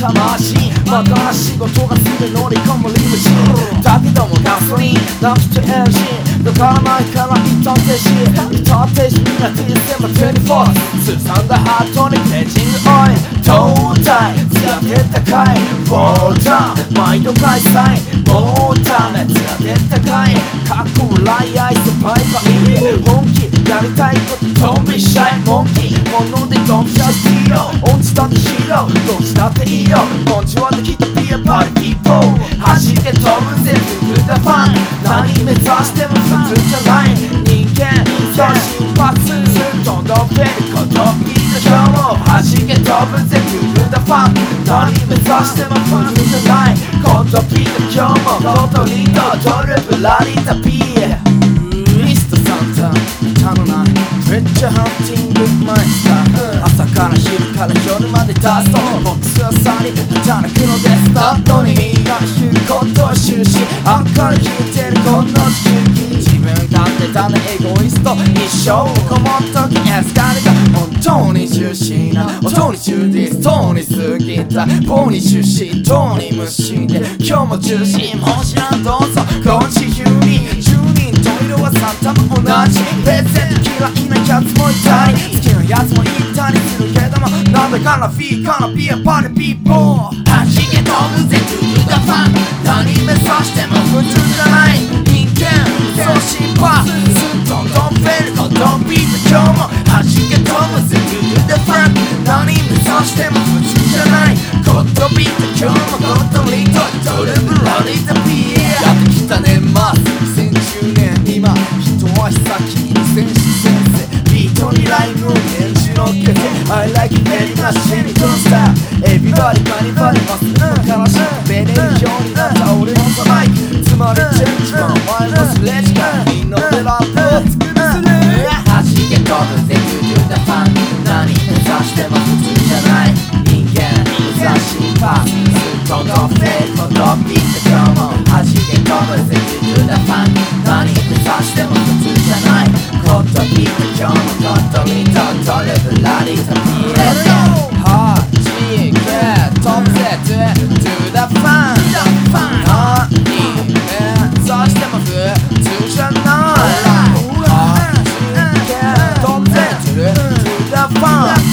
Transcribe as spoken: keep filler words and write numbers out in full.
魂またな仕事がすぐ乗り込むリムジンだけどもガソリンなくてエンジンだからないから一旦停止一旦停止になってディセンバーにじゅうよっすさんだハートにページングオイル胴体つけたかいボーダー毎度開催もうダメつけたかいかっこ笑いアイスパイパイ本気やりたいことドンビシャイモンキーものでドンピシャスティーロ音痴だってヒーローどっちだっていいよポンチはできたピアパリピーポー弾け飛ぶぜフルダファン何目指しても普通じゃない人間そう心拍数どんどん増えることいいでしょう弾け飛ぶぜフルダファン何目指しても普通じゃないことピーで今日もことリードドルブラリタピーミスターサンタ頼ないめっちゃハンティングマイスター朝から昼から夜まで出すとボックスはさに働くのですスタートにみんな言うことを終始明るく聞いてるこの地球自分勝手だねエゴイスト一生こもっときエスカレが本当にジューシーな音に中ディストに過ぎたポに終始トに無心で今日も中心もちろんどうぞこの地球にじゅうにんと色はサンタも同じ別に嫌いなやつもいたり好きなやつもいたりするけどもなんだかなフィーカナビアパリピーポー弾け飛ぶぜトゥルダファン何目指しても普通じゃない人間そう心拍数どんどん増えることビート今日も弾け飛ぶぜトゥルダファン何目指しても普通じゃないことビート今日もことリートドルブラリータピーやってきた年末にせんじゅうねん今一足先に戦士先生ビートにライムを演じのけて I like it very much and it don't stop Everybody カニバリ忘れの悲しみベレるようになった俺のサバイクつまりチェンジマン前のスレッジがみんなでラップを作る弾け飛ぶぜ You do the fun 何目指しても普通じゃない人間優しいパスどんどん増えることビート今日も弾け飛ぶぜ You do the fun 何目指しても普通じゃないことビート今日もことリードドレブラリータピーはじけ飛ぶぜ Do the fun 何目指しても普通じゃないはじけ飛ぶぜ Do the fun